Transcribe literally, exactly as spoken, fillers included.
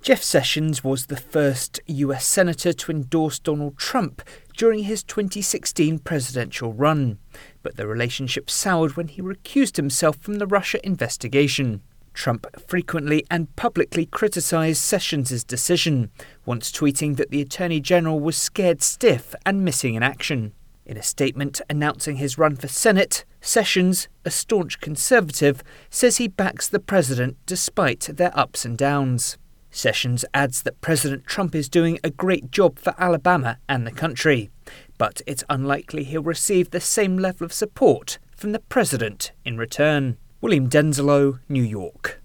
Jeff Sessions was the first U S senator to endorse Donald Trump during his twenty sixteen presidential run, but the relationship soured when he recused himself from the Russia investigation. Trump frequently and publicly criticised Sessions' decision, once tweeting that the Attorney General was scared stiff and missing in action. In a statement announcing his run for Senate, Sessions, a staunch conservative, says he backs the president despite their ups and downs. Sessions adds that President Trump is doing a great job for Alabama and the country, but it's unlikely he'll receive the same level of support from the president in return. William Denzelo, New York.